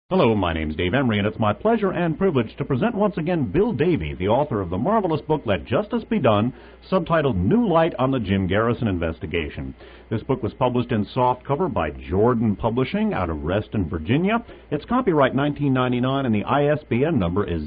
Hello, my name's Dave Emery, and it's my pleasure and privilege to present once again Bill Davy, the author of the marvelous book Let Justice Be Done, subtitled New Light on the Jim Garrison Investigation. This book was published in softcover by Jordan Publishing out of Reston, Virginia. It's copyright 1999, and the ISBN number is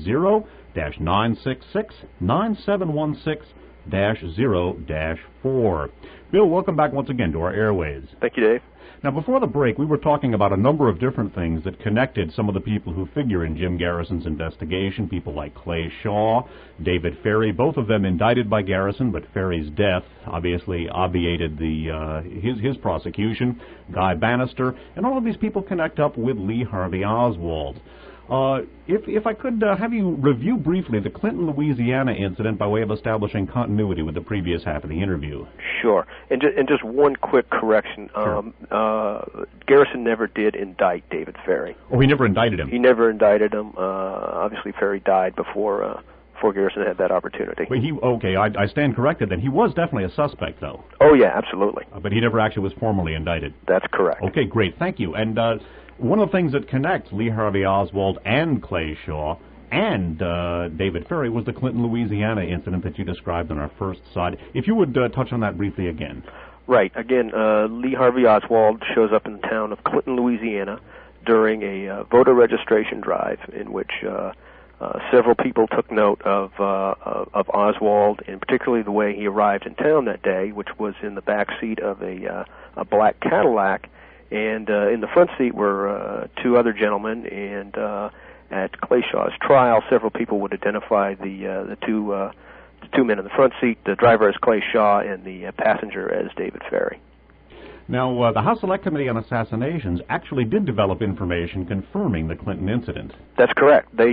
0-966-9716-0-4. Bill, welcome back once again to our airways. Thank you, Dave. Now, before the break, we were talking about a number of different things that connected some of the people who figure in Jim Garrison's investigation, people like Clay Shaw, David Ferrie, both of them indicted by Garrison, but Ferrie's death obviously obviated his prosecution, Guy Bannister, and all of these people connect up with Lee Harvey Oswald. If I could have you review briefly the Clinton, Louisiana incident by way of establishing continuity with the previous half of the interview. Sure. And just one quick correction. Sure. Garrison never did indict David Ferrie. Oh, he never indicted him? He never indicted him. Obviously, Ferrie died before Garrison had that opportunity. But I stand corrected then. He was definitely a suspect, though. Oh, yeah, absolutely. But he never actually was formally indicted. That's correct. Okay, great. Thank you. And one of the things that connects Lee Harvey Oswald and Clay Shaw and David Ferrie was the Clinton, Louisiana incident that you described on our first side. If you would touch on that briefly again. Right. Again, Lee Harvey Oswald shows up in the town of Clinton, Louisiana during a voter registration drive in which several people took note of Oswald, and particularly the way he arrived in town that day, which was in the back seat of a black Cadillac. And in the front seat were two other gentlemen, and at Clay Shaw's trial, several people would identify the two men in the front seat, the driver as Clay Shaw and the passenger as David Ferrie. Now, the House Select Committee on Assassinations actually did develop information confirming the Clinton incident. That's correct. They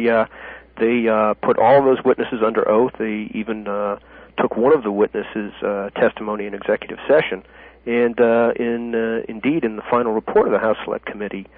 put all of those witnesses under oath. They even took one of the witnesses' testimony in executive session. And indeed, in the final report of the House Select Committee,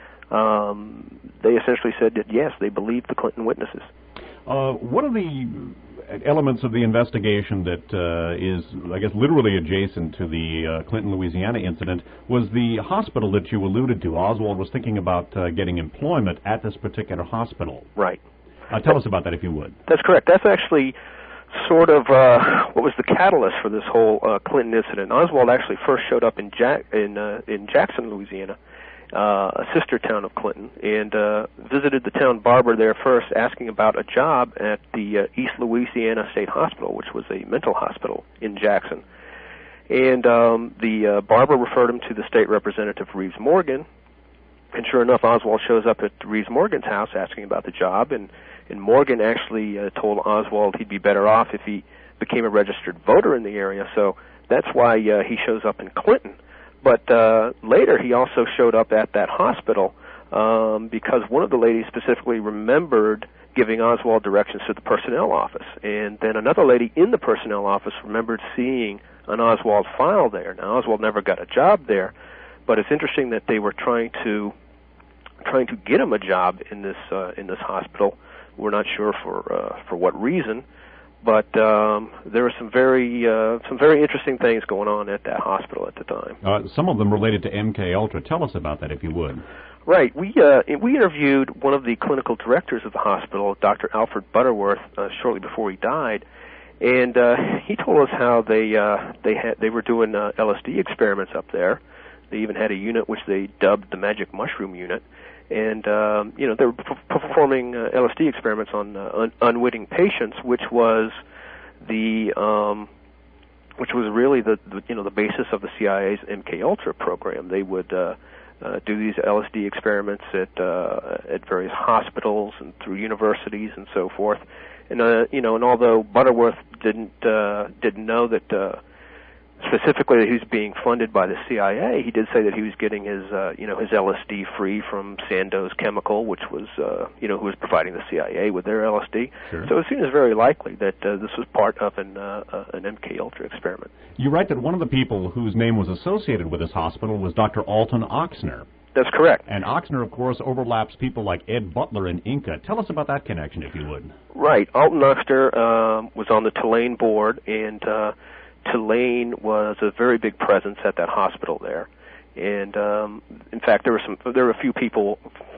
they essentially said that, yes, they believed the Clinton witnesses. One of the elements of the investigation that is, I guess, literally adjacent to the Clinton, Louisiana incident was the hospital that you alluded to. Oswald was thinking about getting employment at this particular hospital. Right. Tell us about that, if you would. That's correct. That's actually sort of what was the catalyst for this whole Clinton incident. Oswald actually first showed up in Jackson, Louisiana, a sister town of Clinton, and visited the town barber there first, asking about a job at the East Louisiana State Hospital, which was a mental hospital in Jackson. And the barber referred him to the state representative, Reeves Morgan, and sure enough, Oswald shows up at Reeves Morgan's house asking about the job, and Morgan actually told Oswald he'd be better off if he became a registered voter in the area, so that's why he shows up in Clinton. But later he also showed up at that hospital because one of the ladies specifically remembered giving Oswald directions to the personnel office, and then another lady in the personnel office remembered seeing an Oswald file there. Now, Oswald never got a job there, but it's interesting that they were trying to get him a job in this hospital. We're not sure for what reason, but there were some very interesting things going on at that hospital at the time. Some of them related to MK Ultra. Tell us about that, if you would. Right. We interviewed one of the clinical directors of the hospital, Dr. Alfred Butterworth, shortly before he died, and he told us how they were doing LSD experiments up there. They even had a unit which they dubbed the Magic Mushroom Unit. And, they were performing LSD experiments on unwitting patients, which was really the basis of the CIA's MK Ultra program. They would do these LSD experiments at various hospitals and through universities and so forth. And and although Butterworth didn't know that specifically that he was being funded by the CIA, he did say that he was getting his LSD free from Sandoz Chemical, which was who was providing the CIA with their LSD. Sure. So it seems very likely that this was part of an MK Ultra experiment. You write that one of the people whose name was associated with this hospital was Dr. Alton Ochsner. That's correct. And Ochsner, of course, overlaps people like Ed Butler and Inca. Tell us about that connection, if you would. Right. Alton Ochsner was on the Tulane board, and Tulane was a very big presence at that hospital there. And in fact, there were a few people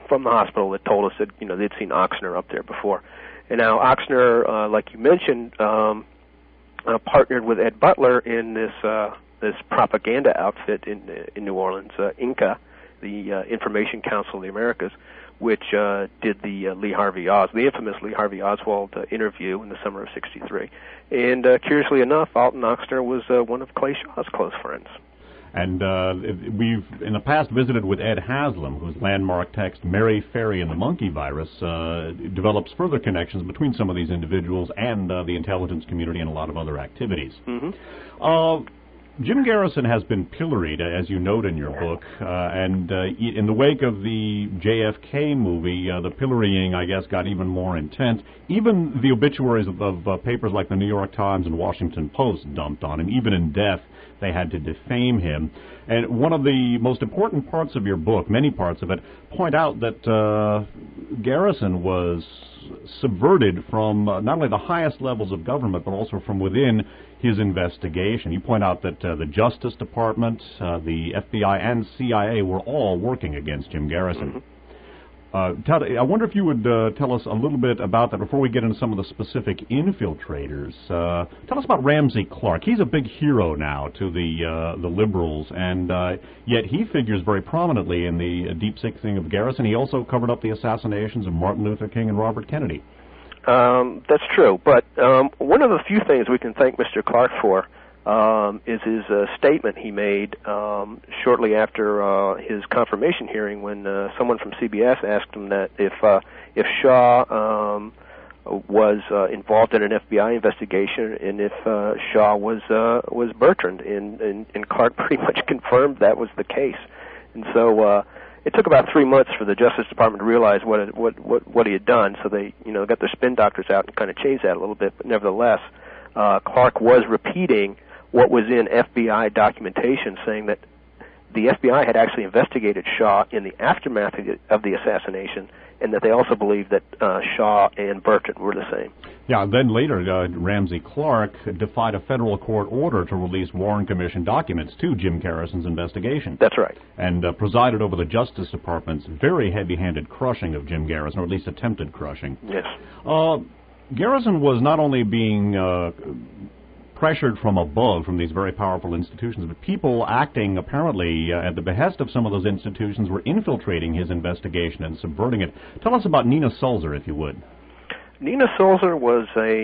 from the hospital that told us that they'd seen Ochsner up there before. And now Ochsner, like you mentioned, partnered with Ed Butler in this propaganda outfit in New Orleans, INCA, the Information Council of the Americas, which did the the infamous Lee Harvey Oswald interview in the summer of '63. And curiously enough, Alton Ochsner was one of Clay Shaw's close friends. And we've, in the past, visited with Ed Haslam, whose landmark text, Mary, Ferry, and the Monkey Virus, develops further connections between some of these individuals and the intelligence community and a lot of other activities. Mm-hmm. Jim Garrison has been pilloried, as you note in your book, and in the wake of the JFK movie, the pillorying, I guess, got even more intense. Even the obituaries of papers like the New York Times and Washington Post dumped on him. Even in death, they had to defame him. And one of the most important parts of your book, many parts of it, point out that Garrison was subverted from not only the highest levels of government, but also from within his investigation. You point out that the Justice Department, the FBI, and CIA were all working against Jim Garrison. Mm-hmm. I wonder if you would tell us a little bit about that before we get into some of the specific infiltrators. Tell us about Ramsey Clark. He's a big hero now to the liberals, and yet he figures very prominently in the deep sixing of Garrison. He also covered up the assassinations of Martin Luther King and Robert Kennedy. That's true, but one of the few things we can thank Mr. Clark for is his statement he made shortly after his confirmation hearing, when someone from CBS asked him that if Shaw was involved in an FBI investigation and if Shaw was Bertrand, and Clark pretty much confirmed that was the case. And so it took about 3 months for the Justice Department to realize what he had done, so they got their spin doctors out and kind of changed that a little bit. But nevertheless, Clark was repeating what was in FBI documentation, saying that the FBI had actually investigated Shaw in the aftermath of the assassination, and that they also believed that Shaw and Bertrand were the same. Yeah, then later, Ramsey Clark defied a federal court order to release Warren Commission documents to Jim Garrison's investigation. That's right. And presided over the Justice Department's very heavy-handed crushing of Jim Garrison, or at least attempted crushing. Yes. Garrison was not only being pressured from above, from these very powerful institutions, but people acting apparently at the behest of some of those institutions were infiltrating his investigation and subverting it. Tell us about Nina Sulzer, if you would. Nina Sulzer was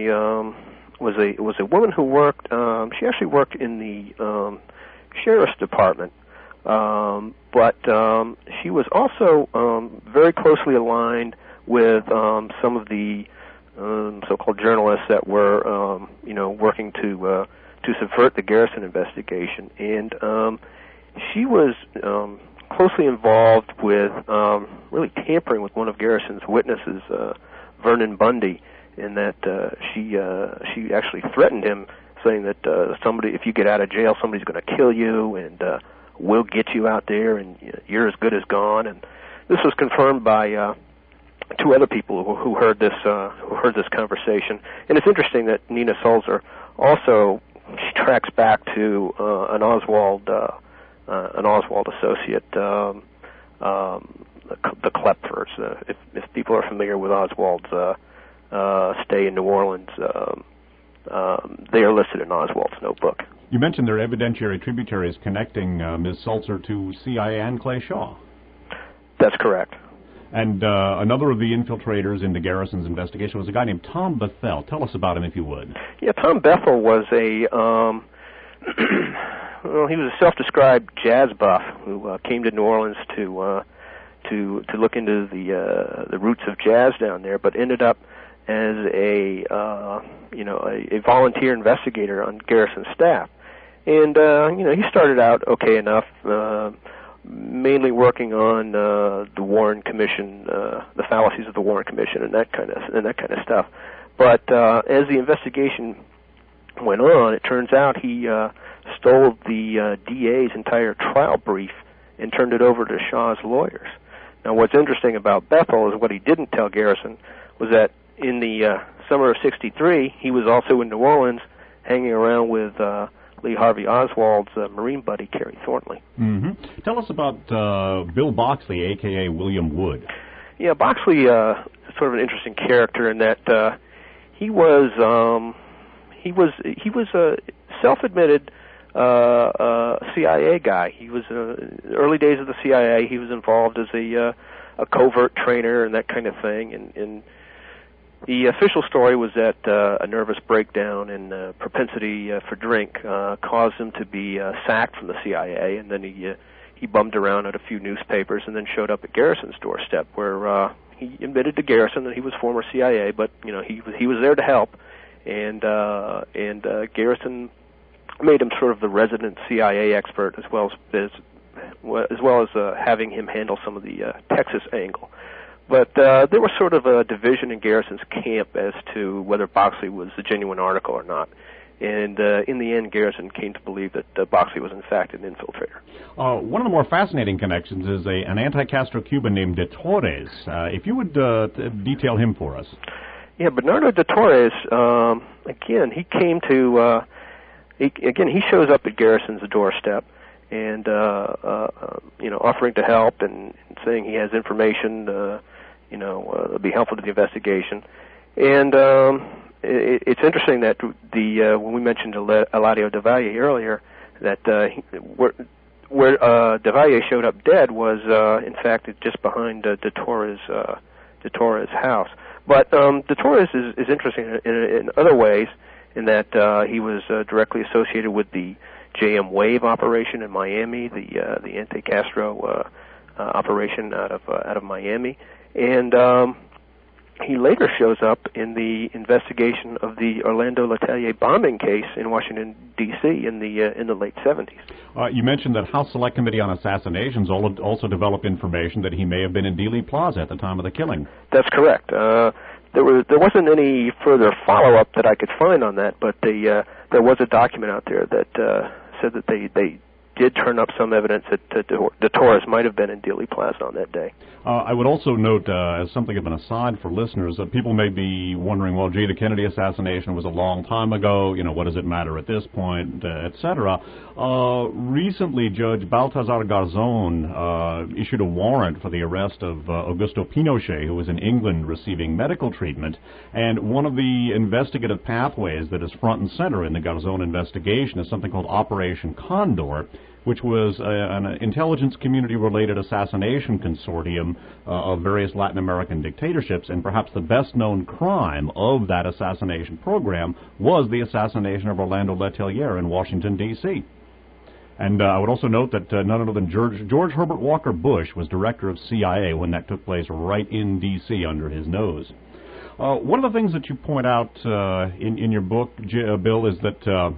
a woman who worked. She actually worked in the sheriff's department, but she was also very closely aligned with some of the so-called journalists that were, working to subvert the Garrison investigation, and she was closely involved with really tampering with one of Garrison's witnesses, Vernon Bundy, in that she actually threatened him, saying that if you get out of jail, somebody's going to kill you, and we'll get you out there, and you're as good as gone. And this was confirmed by two other people who heard this conversation. And it's interesting that Nina Sulzer also, she tracks back to an Oswald associate, the Klepfers. If people are familiar with Oswald's stay in New Orleans, they are listed in Oswald's notebook. You mentioned their evidentiary tributaries connecting Ms. Sulzer to CIA and Clay Shaw. That's correct. And another of the infiltrators into Garrison's investigation was a guy named Tom Bethel. Tell us about him, if you would. Yeah, Tom Bethel was he was a self-described jazz buff who came to New Orleans to look into the roots of jazz down there, but ended up as a volunteer investigator on Garrison's staff. And he started out okay enough, mainly working on the Warren Commission, the fallacies of the Warren Commission, and that kind of stuff. But as the investigation went on, it turns out he stole the DA's entire trial brief and turned it over to Shaw's lawyers. Now, what's interesting about Bethel is what he didn't tell Garrison was that in the summer of '63, he was also in New Orleans, hanging around with Lee Harvey Oswald's Marine buddy, Kerry Thornley. Mm-hmm. Tell us about Bill Boxley, a.k.a. William Wood. Yeah, Boxley sort of an interesting character in that he was a self-admitted CIA guy. He was early days of the CIA. He was involved as a covert trainer and that kind of thing. And the official story was that a nervous breakdown and propensity for drink caused him to be sacked from the CIA, and then he bummed around at a few newspapers and then showed up at Garrison's doorstep, where he admitted to Garrison that he was former CIA, but he was there to help, and Garrison made him sort of the resident CIA expert, as well as having him handle some of the Texas angle. But there was sort of a division in Garrison's camp as to whether Boxley was a genuine article or not. And in the end, Garrison came to believe that Boxley was in fact an infiltrator. One of the more fascinating connections is an anti-Castro Cuban named De Torres. If you would detail him for us. Yeah, Bernardo De Torres, again, he came to, he shows up at Garrison's doorstep and, offering to help and saying he has information, that'll be helpful to the investigation. And it's interesting that when we mentioned Eladio del Valle earlier, that where del Valle showed up dead was in fact just behind De Torres' house. But De Torres is interesting in other ways, in that he was directly associated with the JM Wave operation in Miami, the anti-Castro operation out of Miami, and he later shows up in the investigation of the Orlando Letelier bombing case in Washington, D.C. in the late 70s. You mentioned that House Select Committee on Assassinations also developed information that he may have been in Dealey Plaza at the time of the killing. That's correct. There wasn't any further follow-up that I could find on that, but there was a document out there that said that they did turn up some evidence that De Torres might have been in Dealey Plaza on that day. I would also note, as something of an aside for listeners, that people may be wondering, well, gee, the Kennedy assassination was a long time ago, what does it matter at this point, etc. Recently, Judge Baltazar Garzon issued a warrant for the arrest of Augusto Pinochet, who was in England receiving medical treatment, and one of the investigative pathways that is front and center in the Garzon investigation is something called Operation Condor, which was an intelligence community-related assassination consortium of various Latin American dictatorships, and perhaps the best-known crime of that assassination program was the assassination of Orlando Letelier in Washington, D.C. And I would also note that none other than George Herbert Walker Bush was director of CIA when that took place right in D.C. under his nose. One of the things that you point out in your book, Bill, is that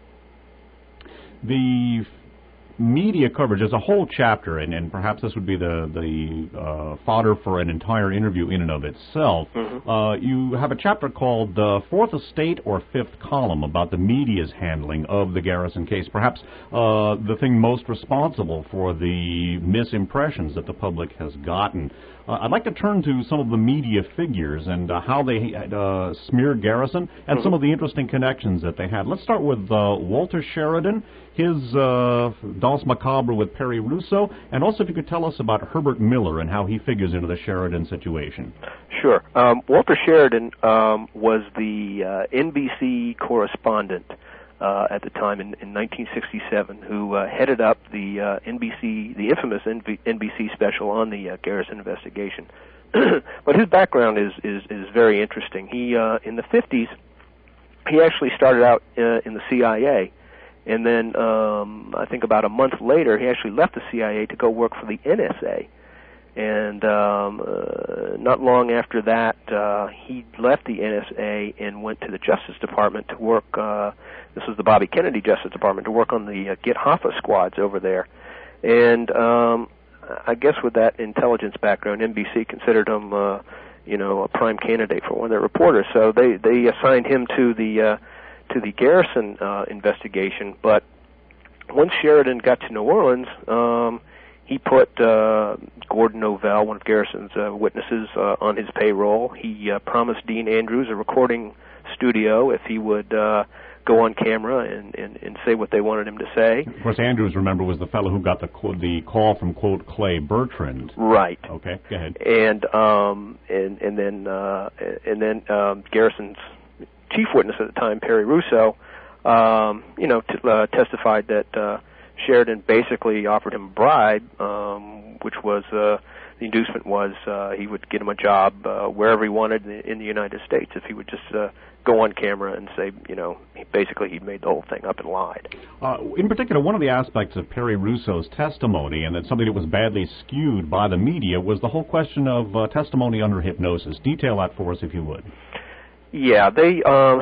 the media coverage is a whole chapter, and perhaps this would be the fodder for an entire interview in and of itself. Mm-hmm. You have a chapter called the Fourth Estate or Fifth Column about the media's handling of the Garrison case, perhaps the thing most responsible for the misimpressions that the public has gotten. I'd like to turn to some of the media figures and how they smeared Garrison and some of the interesting connections that they had. Let's start with Walter Sheridan, his Danse Macabre with Perry Russo, and also if you could tell us about Herbert Miller and how he figures into the Sheridan situation. Sure. Walter Sheridan was the NBC correspondent at the time in 1967, who headed up the infamous NBC special on the Garrison investigation. But his background is very interesting. He in the 50s, he actually started out in the CIA, and then I think about a month later, he actually left the CIA to go work for the NSA. And not long after that, he left the NSA and went to the Justice Department to work. This was the Bobby Kennedy Justice Department, to work on the Get Hoffa squads over there. And I guess with that intelligence background, NBC considered him, a prime candidate for one of their reporters. So they assigned him to the Garrison investigation. But once Sheridan got to New Orleans, he put Gordon Novell, one of Garrison's witnesses, on his payroll. He promised Dean Andrews a recording studio if he would go on camera and say what they wanted him to say. Of course, Andrews, remember, was the fellow who got the call from, quote, Clay Bertrand. Right. Okay, go ahead. And then Garrison's chief witness at the time, Perry Russo, testified that Sheridan basically offered him a bribe, which was the inducement was he would get him a job wherever he wanted in the United States if he would just go on camera and say, basically he made the whole thing up and lied. In particular, one of the aspects of Perry Russo's testimony, and that's something that was badly skewed by the media, was the whole question of testimony under hypnosis. Detail that for us, if you would. Yeah, they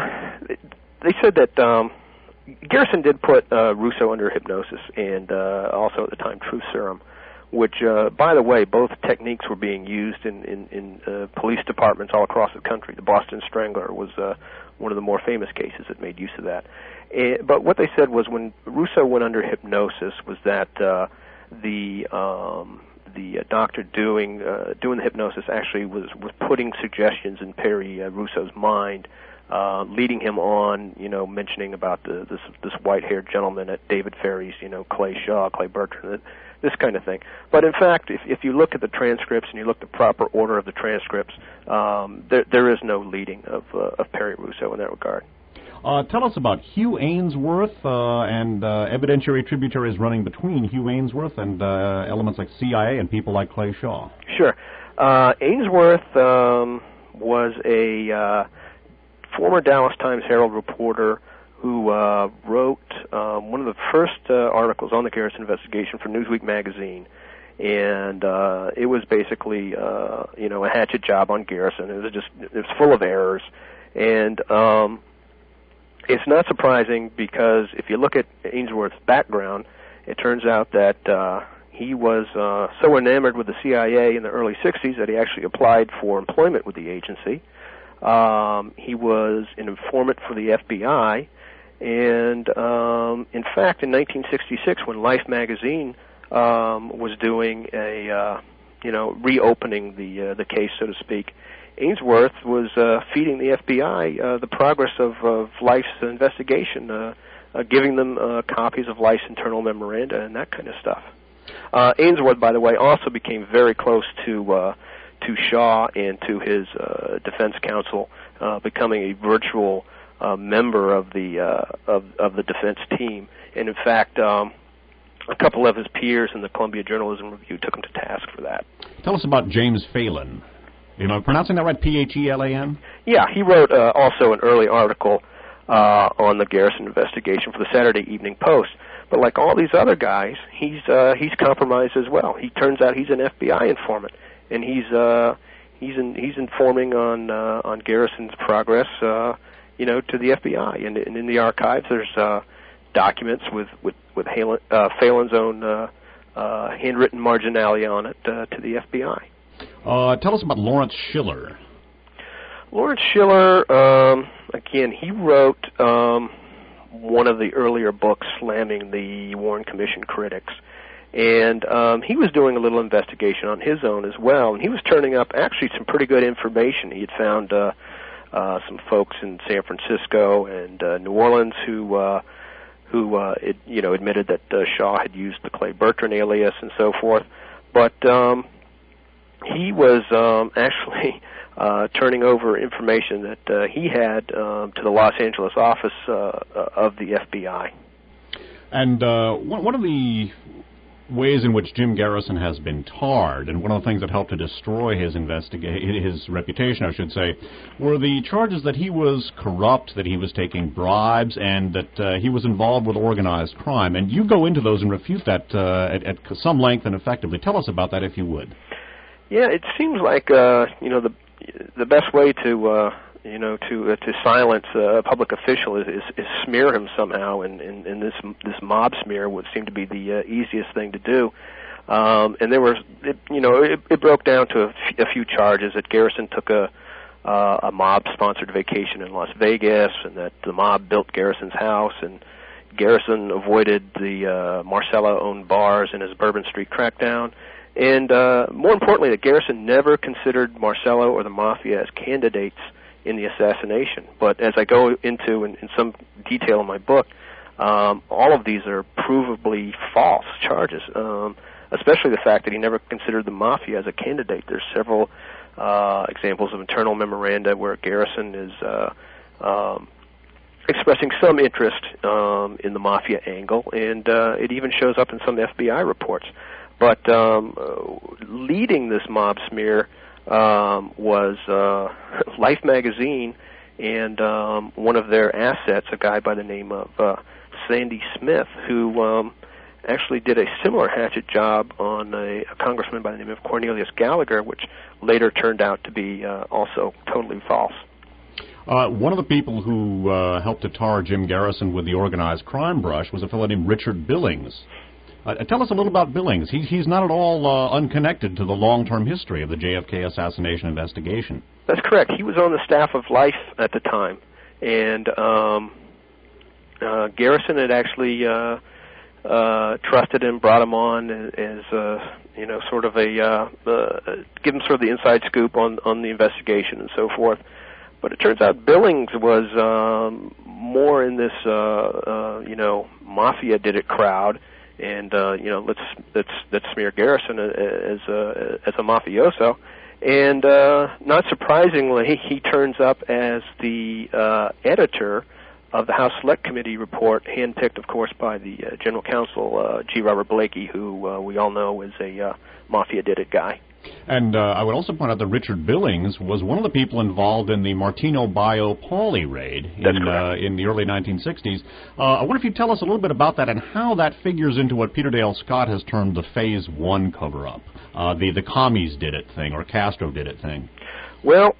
said that Garrison did put Russo under hypnosis and also at the time truth serum, which, by the way, both techniques were being used in police departments all across the country. The Boston Strangler was one of the more famous cases that made use of that. But what they said was when Russo went under hypnosis was that the doctor doing the hypnosis actually was putting suggestions in Perry Russo's mind, leading him on, mentioning about this white-haired gentleman at David Ferry's, Clay Shaw, Clay Bertrand, this kind of thing. But in fact, if you look at the transcripts and you look at the proper order of the transcripts, there is no leading of Perry Russo in that regard. Tell us about Hugh Ainsworth and evidentiary tributaries running between Hugh Ainsworth and elements like CIA and people like Clay Shaw. Sure. Ainsworth was a former Dallas Times Herald reporter who wrote one of the first articles on the Garrison investigation for Newsweek magazine, and it was basically a hatchet job on Garrison. It was full of errors, and it's not surprising because if you look at Ainsworth's background, it turns out that he was so enamored with the CIA in the early 60s that he actually applied for employment with the agency. He was an informant for the FBI, and in fact, in 1966, when Life magazine was doing a reopening the case, so to speak, Ainsworth was feeding the FBI the progress of Life's investigation, giving them copies of Life's internal memoranda and that kind of stuff. Ainsworth, by the way, also became very close to Shaw and to his defense counsel, becoming a virtual member of the defense team. And in fact, a couple of his peers in the Columbia Journalism Review took him to task for that. Tell us about James Phelan. Am I pronouncing that right? Phelan? Yeah, he wrote also an early article on the Garrison investigation for the Saturday Evening Post. But like all these other guys, he's compromised as well. He turns out he's an FBI informant, and he's informing on Garrison's progress, to the FBI. And in the archives, there's documents with Phelan's own handwritten marginalia on it to the FBI. Tell us about Lawrence Schiller. Lawrence Schiller, again, he wrote one of the earlier books slamming the Warren Commission critics. And he was doing a little investigation on his own as well, and he was turning up actually some pretty good information. He had found some folks in San Francisco and New Orleans who admitted that Shaw had used the Clay Bertrand alias and so forth. But he was actually turning over information that he had to the Los Angeles office of the FBI. And one of the ways in which Jim Garrison has been tarred, and one of the things that helped to destroy his reputation, I should say, were the charges that he was corrupt, that he was taking bribes, and that he was involved with organized crime. And you go into those and refute that at some length and effectively. Tell us about that, if you would. Yeah, it seems like the best way to silence a public official is smear him somehow, and this mob smear would seem to be the easiest thing to do. And there was, it broke down to a few charges that Garrison took a mob-sponsored vacation in Las Vegas, and that the mob built Garrison's house, and Garrison avoided the Marcello-owned bars in his Bourbon Street crackdown. And more importantly, that Garrison never considered Marcello or the Mafia as candidates in the assassination. But as I go into in some detail in my book, all of these are provably false charges, especially the fact that he never considered the Mafia as a candidate. There's several examples of internal memoranda where Garrison is expressing some interest in the Mafia angle, and it even shows up in some FBI reports. But leading this mob smear was Life magazine and one of their assets, a guy by the name of Sandy Smith, who actually did a similar hatchet job on a congressman by the name of Cornelius Gallagher, which later turned out to be also totally false. One of the people who helped to tar Jim Garrison with the organized crime brush was a fellow named Richard Billings. Tell us a little about Billings. He's not at all unconnected to the long-term history of the JFK assassination investigation. That's correct. He was on the staff of Life at the time, and Garrison had actually trusted him, brought him on as sort of a give him sort of the inside scoop on the investigation and so forth. But it turns out Billings was more in this Mafia did it crowd, and let's smear Garrison as a mafioso. And not surprisingly, he turns up as the editor of the House Select Committee report, handpicked, of course, by the General Counsel, G. Robert Blakey, who we all know is a Mafia did it guy. And I would also point out that Richard Billings was one of the people involved in the Martino Bio Pauley raid in the early 1960s. I wonder if you'd tell us a little bit about that and how that figures into what Peter Dale Scott has termed the Phase 1 cover-up, the commies did it thing, or Castro did it thing. Well,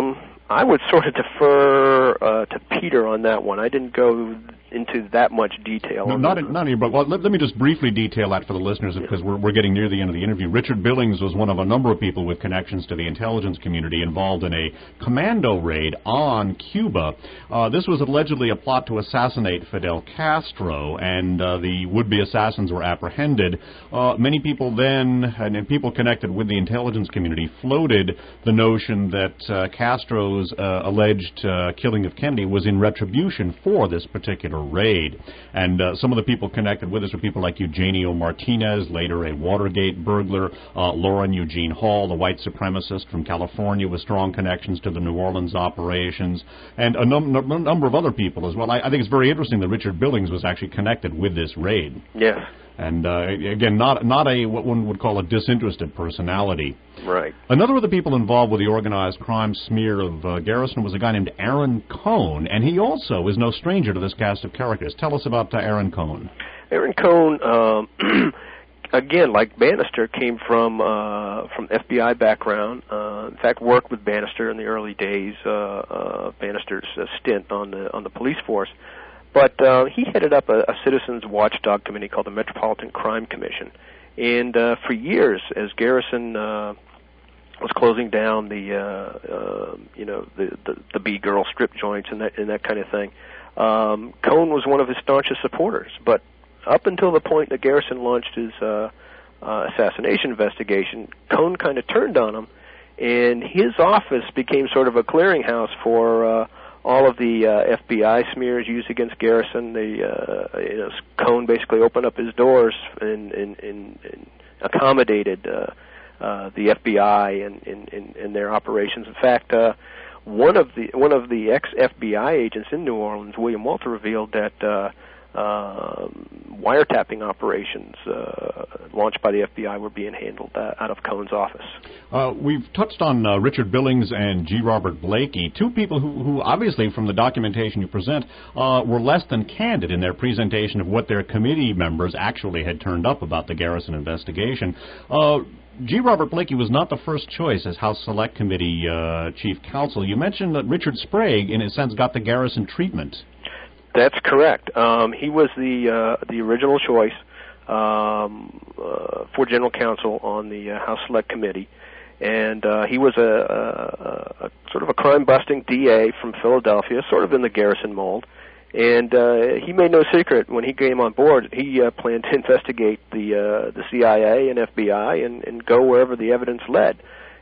I would sort of defer to Peter on that one. I didn't go into that much detail. No, not in your book. Well, let me just briefly detail that for the listeners, because we're getting near the end of the interview. Richard Billings was one of a number of people with connections to the intelligence community involved in a commando raid on Cuba. This was allegedly a plot to assassinate Fidel Castro, and the would-be assassins were apprehended. Many people then, and people connected with the intelligence community, floated the notion that Castro's alleged killing of Kennedy was in retribution for this particular raid. And some of the people connected with us were people like Eugenio Martinez, later a Watergate burglar, Lauren Eugene Hall, the white supremacist from California with strong connections to the New Orleans operations, and a number of other people as well. I think it's very interesting that Richard Billings was actually connected with this raid. Yes. And again, not a what one would call a disinterested personality. Right. Another of the people involved with the organized crime smear of Garrison was a guy named Aaron Cohn, and he also is no stranger to this cast of characters. Tell us about Aaron Cohn. Aaron Cohn, again, like Bannister, came from FBI background. In fact, worked with Bannister in the early days, Bannister's stint on the police force. But he headed up a citizens watchdog committee called the Metropolitan Crime Commission. And for years, as Garrison was closing down the B-girl strip joints and that kind of thing, Cohn was one of his staunchest supporters. But up until the point that Garrison launched his assassination investigation, Cohn kind of turned on him, and his office became sort of a clearinghouse for all of the FBI smears used against Garrison. Cohn basically opened up his doors and accommodated the FBI and their operations. In fact, one of the ex-FBI agents in New Orleans, William Walter, revealed that wiretapping operations launched by the FBI were being handled out of Cohn's office. We've touched on Richard Billings and G. Robert Blakey, two people who obviously, from the documentation you present, were less than candid in their presentation of what their committee members actually had turned up about the Garrison investigation. G. Robert Blakey was not the first choice as House Select Committee Chief Counsel. You mentioned that Richard Sprague, in a sense, got the Garrison treatment. That's correct. He was the original choice for General Counsel on the House Select Committee, and he was a sort of a crime-busting DA from Philadelphia, sort of in the Garrison mold. And he made no secret when he came on board. He planned to investigate the CIA and FBI and go wherever the evidence led.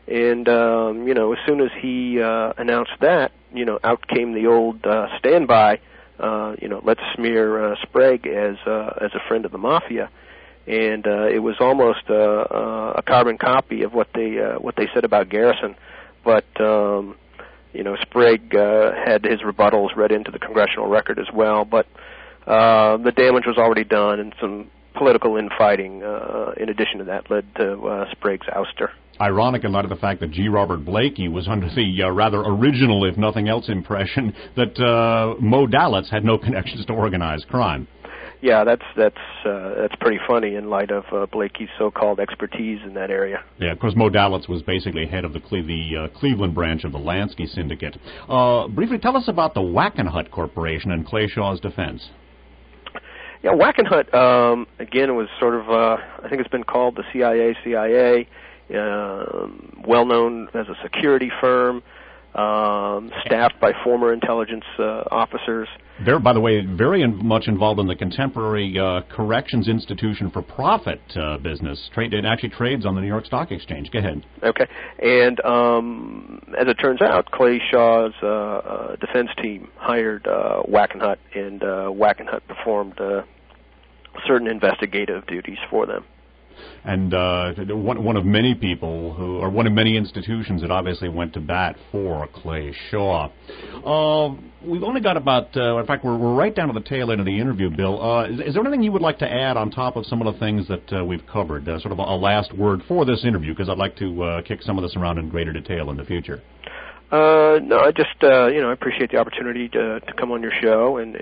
And as soon as he announced that, out came the old standby. Let's smear Sprague as a friend of the mafia, and it was almost a carbon copy of what they said about Garrison, but Sprague had his rebuttals read into the Congressional Record as well. But the damage was already done, and some political infighting, in addition to that, led to Sprague's ouster. Ironic in light of the fact that G. Robert Blakey was under the rather original, if nothing else, impression that Mo Dalitz had no connections to organized crime. Yeah, that's pretty funny in light of Blakey's so-called expertise in that area. Yeah, of course, Mo Dalitz was basically head of the Cleveland branch of the Lansky Syndicate. Briefly, tell us about the Wackenhut Corporation and Clay Shaw's defense. Yeah, Wackenhut, again, it was sort of, I think it's been called the CIA, well-known as a security firm, staffed by former intelligence officers. They're, by the way, very much involved in the contemporary corrections institution for profit business. It actually trades on the New York Stock Exchange. Go ahead. Okay. And as it turns out, Clay Shaw's defense team hired Wackenhut, and Wackenhut performed certain investigative duties for them. And one of many people or one of many institutions that obviously went to bat for Clay Shaw. We've only got about, in fact, we're right down to the tail end of the interview, Bill. Is there anything you would like to add on top of some of the things that we've covered? Sort of a last word for this interview, because I'd like to kick some of this around in greater detail in the future. No, I just, I appreciate the opportunity to come on your show and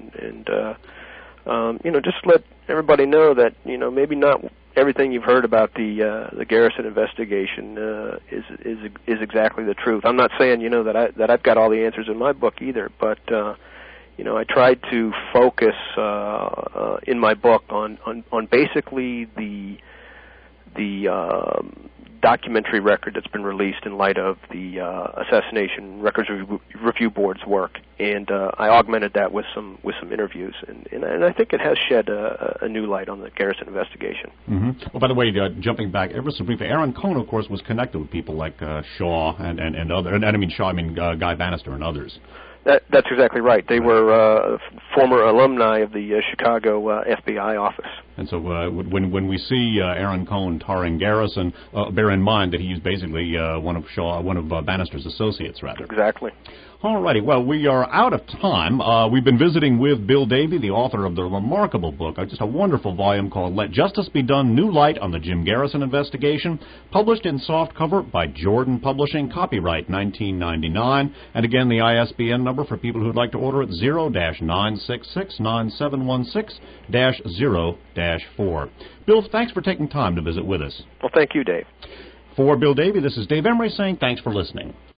just let everybody know that, maybe not everything you've heard about the Garrison investigation is exactly the truth. I'm not saying, that I've got all the answers in my book either, but I tried to focus in my book on basically the documentary record that's been released in light of the Assassination Records Review Board's work, and I augmented that with some interviews, and I think it has shed a new light on the Garrison investigation. Mm-hmm. Well, by the way, jumping back ever so briefly, Aaron Cohn, of course, was connected with people like Shaw and other, and I mean Shaw, I mean Guy Bannister and others. That's exactly right. They were former alumni of the Chicago FBI office. And so when we see Aaron Cohn tarring Garrison, bear in mind that he's basically one of Bannister's associates, rather. Exactly. All righty. Well, we are out of time. We've been visiting with Bill Davy, the author of the remarkable book, just a wonderful volume called Let Justice Be Done, New Light on the Jim Garrison Investigation, published in softcover by Jordan Publishing, copyright 1999. And again, the ISBN number for people who'd like to order it, 0-966-9716-0-4. Bill, thanks for taking time to visit with us. Well, thank you, Dave. For Bill Davy, this is Dave Emery saying thanks for listening.